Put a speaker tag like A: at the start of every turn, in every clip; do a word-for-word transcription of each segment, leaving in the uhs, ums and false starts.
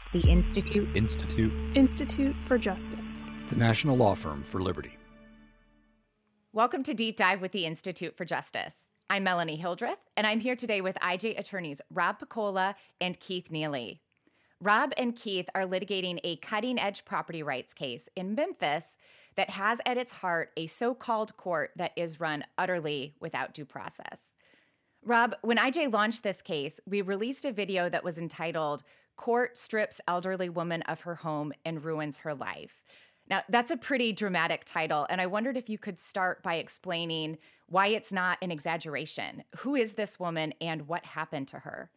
A: The Institute.
B: Institute.
C: Institute for Justice.
D: The National Law Firm for Liberty.
E: Welcome to Deep Dive with the Institute for Justice. I'm Melanie Hildreth, and I'm here today with I J attorneys Rob Piccola and Keith Neely. Rob and Keith are litigating a cutting-edge property rights case in Memphis that has at its heart a so-called court that is run utterly without due process. Rob, when I J launched this case, we released a video that was entitled, "Court Strips Elderly Woman of Her Home and Ruins Her Life." Now, that's a pretty dramatic title, and I wondered if you could start by explaining why it's not an exaggeration. Who is this woman and what happened to her?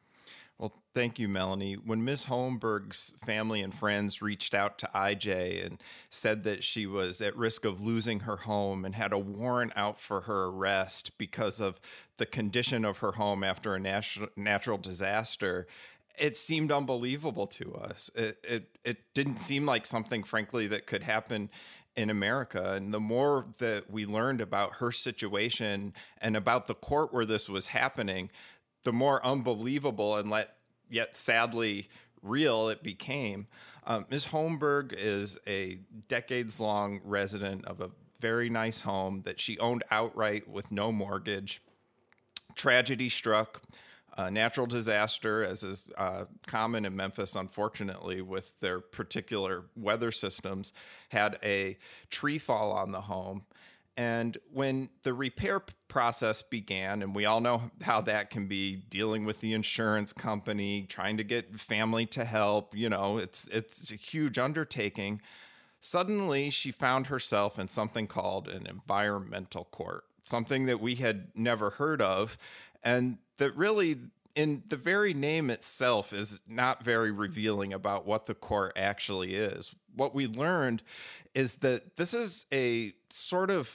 F: Well, thank you, Melanie. When Miz Holmberg's family and friends reached out to I J and said that she was at risk of losing her home and had a warrant out for her arrest because of the condition of her home after a natu- natural disaster, it seemed unbelievable to us. It, it it didn't seem like something, frankly, that could happen in America. And the more that we learned about her situation and about the court where this was happening, the more unbelievable and let, yet sadly real it became. Um, Miz Holmberg is a decades-long resident of a very nice home that she owned outright with no mortgage. Tragedy struck. A natural disaster, as is uh, common in Memphis, unfortunately, with their particular weather systems, had a tree fall on the home. And when the repair process began, and we all know how that can be, dealing with the insurance company, trying to get family to help, you know, it's it's a huge undertaking. Suddenly, she found herself in something called an environmental court, something that we had never heard of, and that really, in the very name itself, is not very revealing about what the court actually is. What we learned is that this is a sort of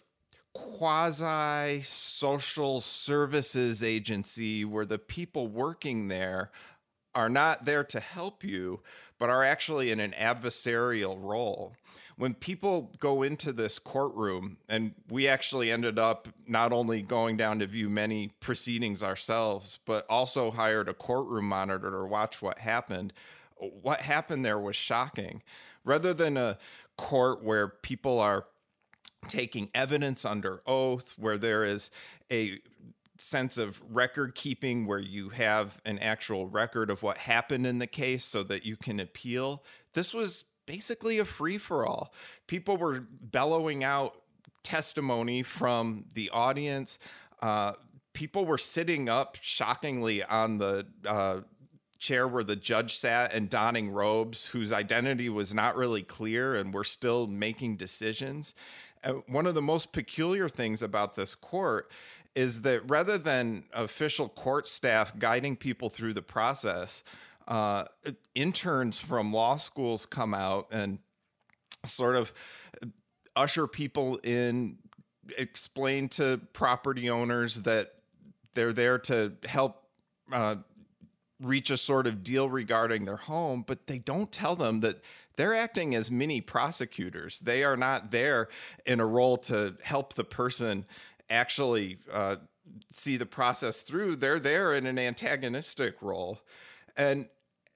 F: quasi-social services agency where the people working there are not there to help you, but are actually in an adversarial role. When people go into this courtroom, and we actually ended up not only going down to view many proceedings ourselves, but also hired a courtroom monitor to watch what happened. What happened there was shocking. Rather than a court where people are taking evidence under oath, where there is a sense of record keeping, where you have an actual record of what happened in the case so that you can appeal, this was basically a free-for-all. People were bellowing out testimony from the audience. Uh, people were sitting up shockingly on the uh, chair where the judge sat and donning robes whose identity was not really clear, and were still making decisions. Uh, one of the most peculiar things about this court is that rather than official court staff guiding people through the process, uh, interns from law schools come out and sort of usher people in, explain to property owners that they're there to help uh, reach a sort of deal regarding their home, but they don't tell them that they're acting as mini prosecutors. They are not there in a role to help the person actually uh, see the process through. They're there in an antagonistic role. And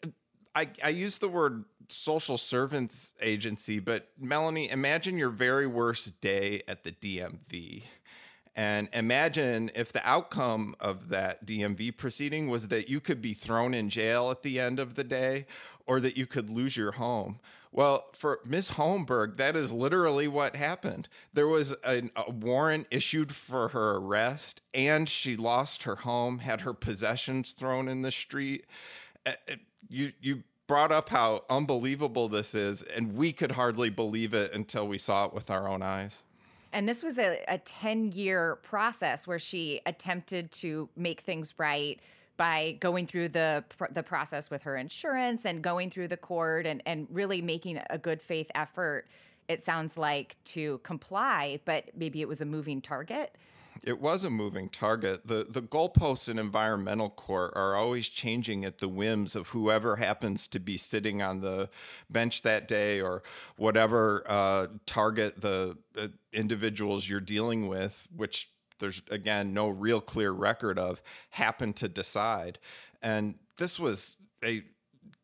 F: I, I use the word social servants agency, but Melanie, imagine your very worst day at the D M V. And imagine if the outcome of that D M V proceeding was that you could be thrown in jail at the end of the day, or that you could lose your home. Well, for Miz Holmberg, that is literally what happened. There was a, a warrant issued for her arrest, and she lost her home, had her possessions thrown in the street. Uh, You you brought up how unbelievable this is, and we could hardly believe it until we saw it with our own eyes.
E: And this was a, a ten-year process where she attempted to make things right by going through the the process with her insurance and going through the court and, and really making a good faith effort, it sounds like, to comply, but maybe it was a moving target.
F: It was a moving target. The the goalposts in environmental court are always changing at the whims of whoever happens to be sitting on the bench that day, or whatever uh, target the, the individuals you're dealing with, which there's, again, no real clear record of, happen to decide. And this was a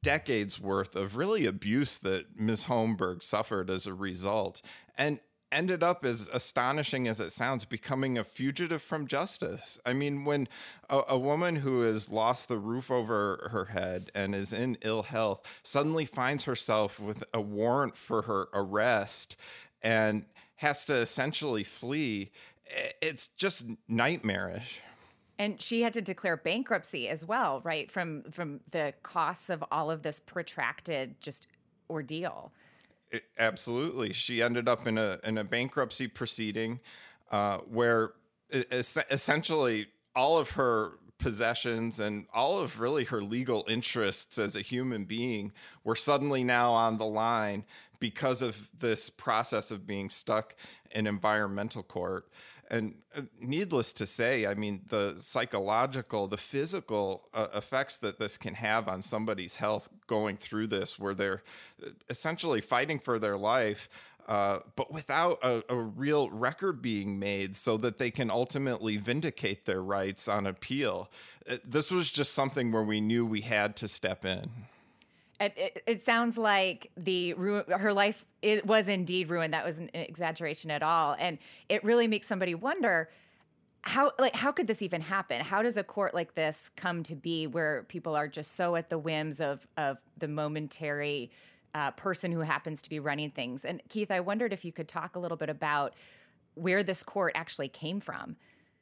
F: decades worth of really abuse that Miz Hohenberg suffered as a result, and ended up, as astonishing as it sounds, becoming a fugitive from justice. I mean, when a, a woman who has lost the roof over her head and is in ill health suddenly finds herself with a warrant for her arrest and has to essentially flee, it's just nightmarish.
E: And she had to declare bankruptcy as well, right? From from the costs of all of this protracted just ordeal.
F: It, absolutely. She ended up in a in a bankruptcy proceeding uh, where es- essentially all of her possessions and all of really her legal interests as a human being were suddenly now on the line because of this process of being stuck in environmental court. And needless to say, I mean, the psychological, the physical uh, effects that this can have on somebody's health going through this, where they're essentially fighting for their life, uh, but without a, a real record being made so that they can ultimately vindicate their rights on appeal. This was just something where we knew we had to step in.
E: It, it, it sounds like the ru- her life it was indeed ruined. That was an exaggeration at all, and it really makes somebody wonder how like how could this even happen? How does a court like this come to be, where people are just so at the whims of of the momentary uh, person who happens to be running things? And Keith, I wondered if you could talk a little bit about where this court actually came from.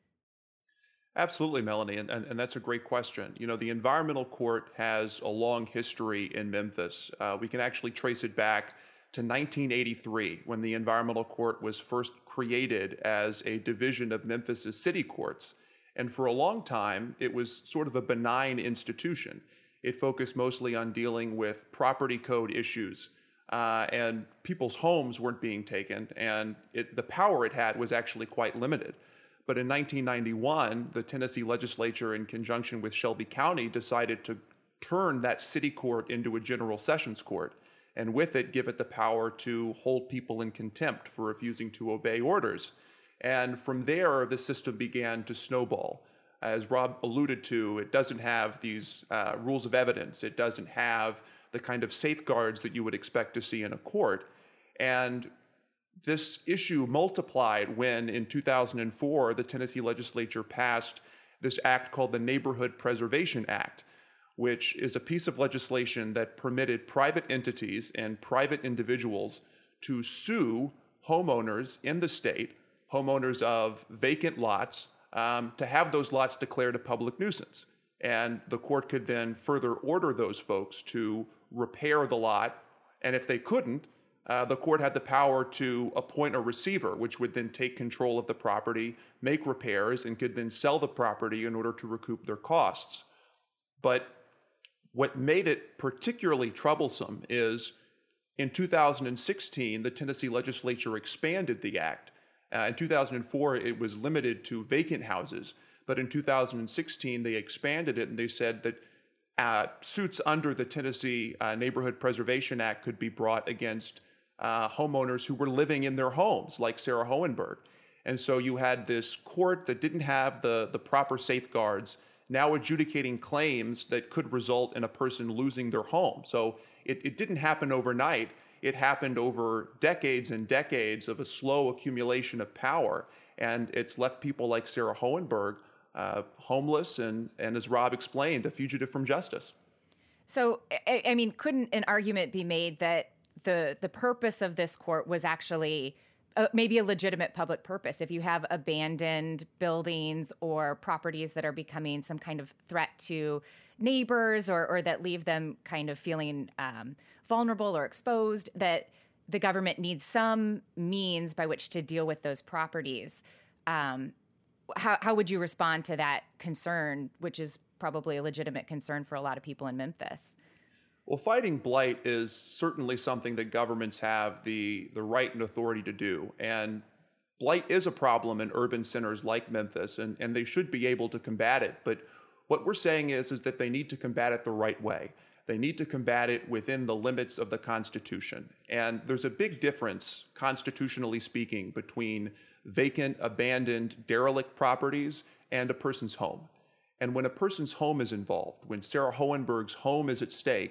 A: Absolutely, Melanie, and, and, and that's a great question. You know, the environmental court has a long history in Memphis. Uh, we can actually trace it back to nineteen eighty-three, when the environmental court was first created as a division of Memphis's city courts. And for a long time, it was sort of a benign institution. It focused mostly on dealing with property code issues, uh, and people's homes weren't being taken, and it, the power it had was actually quite limited. But in nineteen ninety-one, the Tennessee legislature, in conjunction with Shelby County, decided to turn that city court into a general sessions court, and with it, give it the power to hold people in contempt for refusing to obey orders. And from there, the system began to snowball. As Rob alluded to, it doesn't have these uh, rules of evidence. It doesn't have the kind of safeguards that you would expect to see in a court. And this issue multiplied when, in two thousand four, the Tennessee legislature passed this act called the Neighborhood Preservation Act, which is a piece of legislation that permitted private entities and private individuals to sue homeowners in the state, homeowners of vacant lots, um, to have those lots declared a public nuisance. And the court could then further order those folks to repair the lot, and if they couldn't, Uh, the court had the power to appoint a receiver, which would then take control of the property, make repairs, and could then sell the property in order to recoup their costs. But what made it particularly troublesome is in two thousand sixteen, the Tennessee legislature expanded the act. Uh, in two thousand four, it was limited to vacant houses. But in two thousand sixteen, they expanded it, and they said that uh, suits under the Tennessee uh, Neighborhood Preservation Act could be brought against Uh, homeowners who were living in their homes, like Sarah Hohenberg. And so you had this court that didn't have the, the proper safeguards, now adjudicating claims that could result in a person losing their home. So it, it didn't happen overnight. It happened over decades and decades of a slow accumulation of power. And it's left people like Sarah Hohenberg uh, homeless and, and, as Rob explained, a fugitive from justice.
E: So, I, I mean, couldn't an argument be made that the the purpose of this court was actually uh, maybe a legitimate public purpose? If you have abandoned buildings or properties that are becoming some kind of threat to neighbors, or, or that leave them kind of feeling um, vulnerable or exposed, that the government needs some means by which to deal with those properties. Um, how, how would you respond to that concern, which is probably a legitimate concern for a lot of people in Memphis?
A: Well, fighting blight is certainly something that governments have the, the right and authority to do. And blight is a problem in urban centers like Memphis, and, and they should be able to combat it. But what we're saying is, is that they need to combat it the right way. They need to combat it within the limits of the Constitution. And there's a big difference, constitutionally speaking, between vacant, abandoned, derelict properties and a person's home. And when a person's home is involved, when Sarah Hohenberg's home is at stake,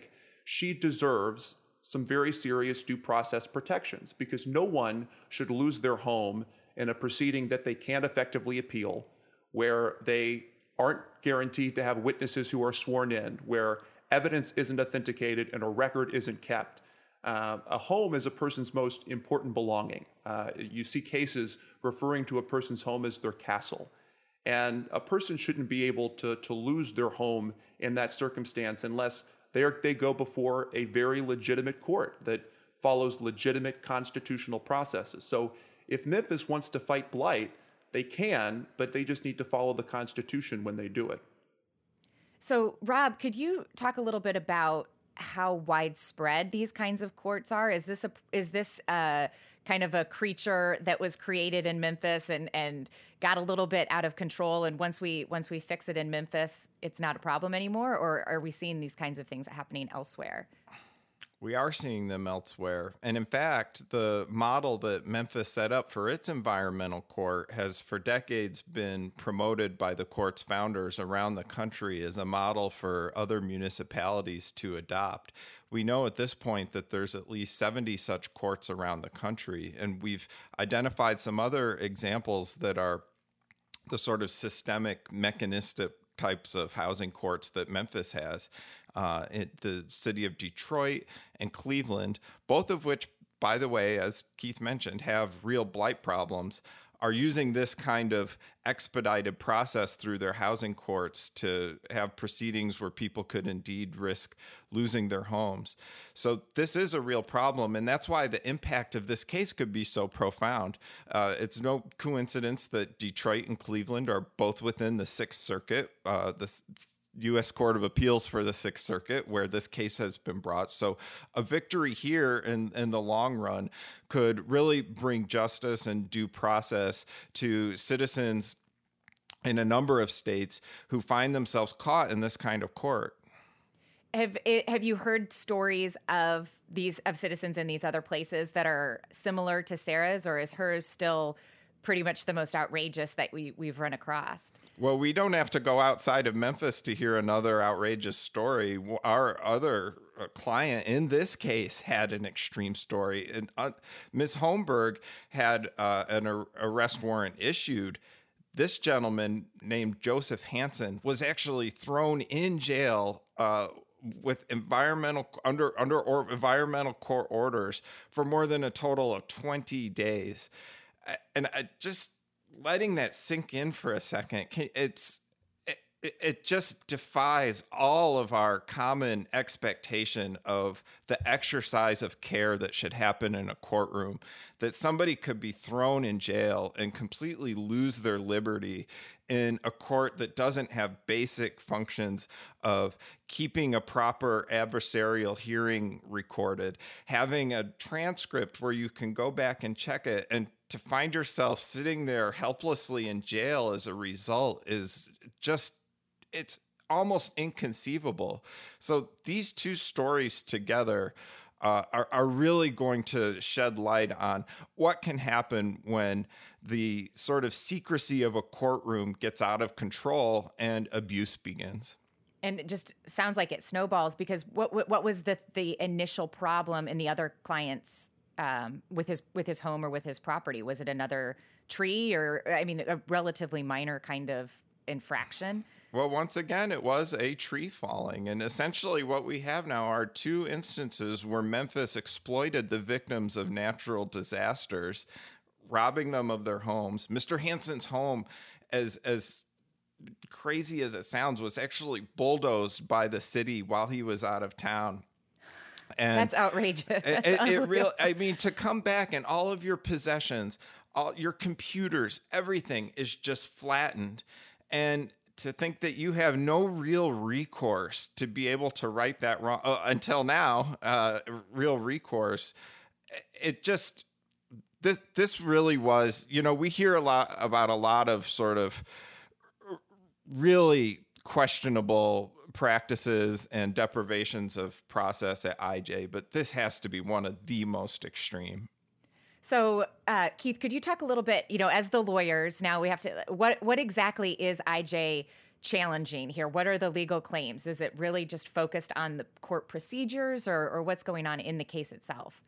A: she deserves some very serious due process protections, because no one should lose their home in a proceeding that they can't effectively appeal, where they aren't guaranteed to have witnesses who are sworn in, where evidence isn't authenticated and a record isn't kept. Uh, a home is a person's most important belonging. Uh, you see cases referring to a person's home as their castle. And a person shouldn't be able to, to lose their home in that circumstance unless they, are, they go before a very legitimate court that follows legitimate constitutional processes. So if Memphis wants to fight blight, they can, but they just need to follow the Constitution when they do it.
E: So, Rob, could you talk a little bit about how widespread these kinds of courts are? Is this a is this a kind of a creature that was created in Memphis and and got a little bit out of control, and once we once we fix it in Memphis, it's not a problem anymore? Or are we seeing these kinds of things happening elsewhere?
F: We are seeing them elsewhere. And in fact, the model that Memphis set up for its environmental court has for decades been promoted by the court's founders around the country as a model for other municipalities to adopt. We know at this point that there's at least seventy such courts around the country, and we've identified some other examples that are the sort of systemic, mechanistic types of housing courts that Memphis has. Uh, in the city of Detroit and Cleveland, both of which, by the way, as Keith mentioned, have real blight problems, are using this kind of expedited process through their housing courts to have proceedings where people could indeed risk losing their homes. So this is a real problem, and that's why the impact of this case could be so profound. Uh, it's no coincidence that Detroit and Cleveland are both within the Sixth Circuit, uh, the U S Court of Appeals for the Sixth Circuit, where this case has been brought. So a victory here in, in the long run could really bring justice and due process to citizens in a number of states who find themselves caught in this kind of court.
E: Have it, have you heard stories of these of citizens in these other places that are similar to Sarah's, or is hers still pretty much the most outrageous that we, we've run across?
F: Well, we don't have to go outside of Memphis to hear another outrageous story. Our other client in this case had an extreme story. And uh, Miz Holmberg had uh, an ar- arrest warrant issued. This gentleman named Joseph Hansen was actually thrown in jail uh, with environmental under under or environmental court orders for more than a total of twenty days. And I, just letting that sink in for a second, it's it, it just defies all of our common expectation of the exercise of care that should happen in a courtroom, that somebody could be thrown in jail and completely lose their liberty in a court that doesn't have basic functions of keeping a proper adversarial hearing recorded, having a transcript where you can go back and check it, and to find yourself sitting there helplessly in jail as a result is just, it's almost inconceivable. So these two stories together uh, are, are really going to shed light on what can happen when the sort of secrecy of a courtroom gets out of control and abuse begins.
E: And it just sounds like it snowballs, because what what, what was the the initial problem in the other client's Um, with his with his home or with his property? Was it another tree, or, I mean, a relatively minor kind of infraction?
F: Well, once again, it was a tree falling. And essentially what we have now are two instances where Memphis exploited the victims of natural disasters, robbing them of their homes. Mister Hansen's home, as as crazy as it sounds, was actually bulldozed by the city while he was out of town. And
E: That's outrageous. That's
F: it, it really, I mean, to come back and all of your possessions, all your computers, everything is just flattened. And to think that you have no real recourse to be able to right that wrong uh, until now, uh, real recourse, it just, this, this really was, you know, we hear a lot about a lot of sort of really questionable practices and deprivations of process at I J, but this has to be one of the most extreme.
E: So, uh, Keith, could you talk a little bit, you know, as the lawyers, now we have to, what what exactly is I J challenging here? What are the legal claims? Is it really just focused on the court procedures, or, or what's going on in the case itself?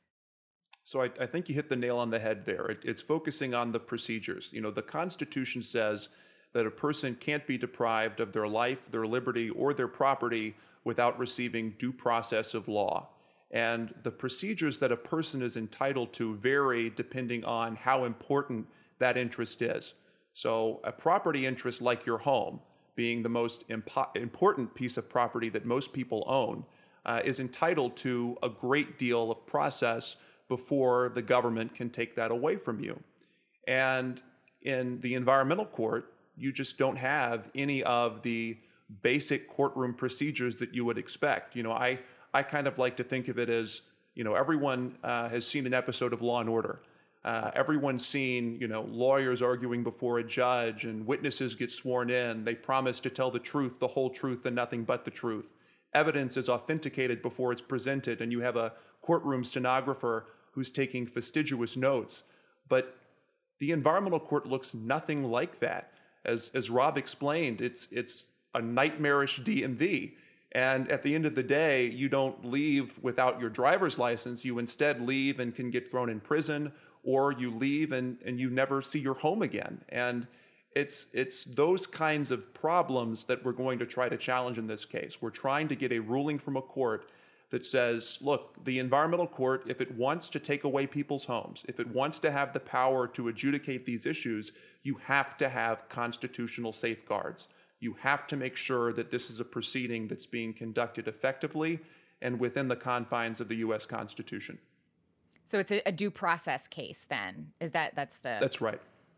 A: So I, I think you hit the nail on the head there. It, it's focusing on the procedures. You know, the Constitution says that a person can't be deprived of their life, their liberty, or their property without receiving due process of law. And the procedures that a person is entitled to vary depending on how important that interest is. So a property interest like your home, being the most impo- important piece of property that most people own, uh, is entitled to a great deal of process before the government can take that away from you. And in the environmental court, you just don't have any of the basic courtroom procedures that you would expect. You know, I, I kind of like to think of it as, you know, everyone uh, has seen an episode of Law and Order. Uh, everyone's seen, you know, lawyers arguing before a judge and witnesses get sworn in. They promise to tell the truth, the whole truth, and nothing but the truth. Evidence is authenticated before it's presented, and you have a courtroom stenographer who's taking fastidious notes. But the environmental court looks nothing like that. As, as Rob explained, it's, it's a nightmarish D M V. And at the end of the day, you don't leave without your driver's license. You instead leave and can get thrown in prison, or you leave and, and you never see your home again. And it's, it's those kinds of problems that we're going to try to challenge in this case. We're trying to get a ruling from a court that says, look, the environmental court, if it wants to take away people's homes, if it wants to have the power to adjudicate these issues, you have to have constitutional safeguards. You have to make sure that this is a proceeding that's being conducted effectively and within the confines of the U S Constitution.
E: So it's a, a due process case then? Is that, that's the...
A: That's right.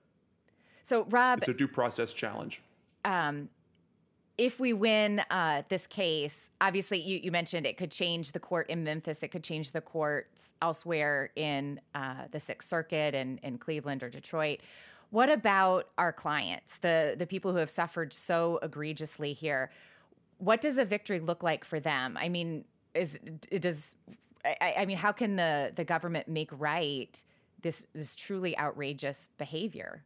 E: So Rob...
A: It's a due process challenge.
E: Um, if we win uh, this case, obviously you, you mentioned it could change the court in Memphis. It could change the courts elsewhere in uh, the Sixth Circuit and in Cleveland or Detroit. What about our clients, the, the people who have suffered so egregiously here? What does a victory look like for them? I mean, is it does... I, I mean, how can the, the government make right this this truly outrageous behavior?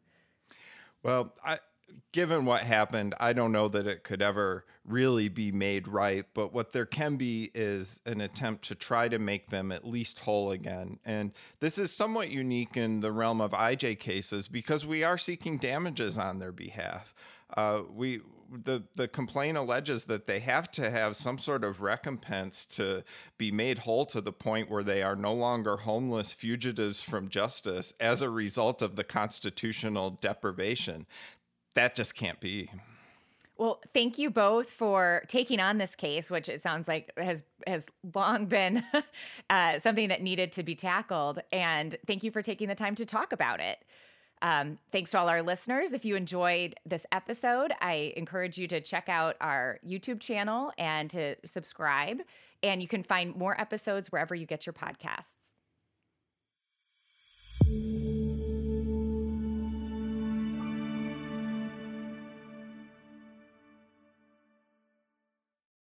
F: Well, I, given what happened, I don't know that it could ever really be made right. But what there can be is an attempt to try to make them at least whole again. And this is somewhat unique in the realm of I J cases because we are seeking damages on their behalf. Uh, we the the complaint alleges that they have to have some sort of recompense to be made whole to the point where they are no longer homeless fugitives from justice as a result of the constitutional deprivation. That just can't be.
E: Well, thank you both for taking on this case, which it sounds like has has long been uh, something that needed to be tackled. And thank you for taking the time to talk about it. Um, thanks to all our listeners. If you enjoyed this episode, I encourage you to check out our YouTube channel and to subscribe. And you can find more episodes wherever you get your podcasts.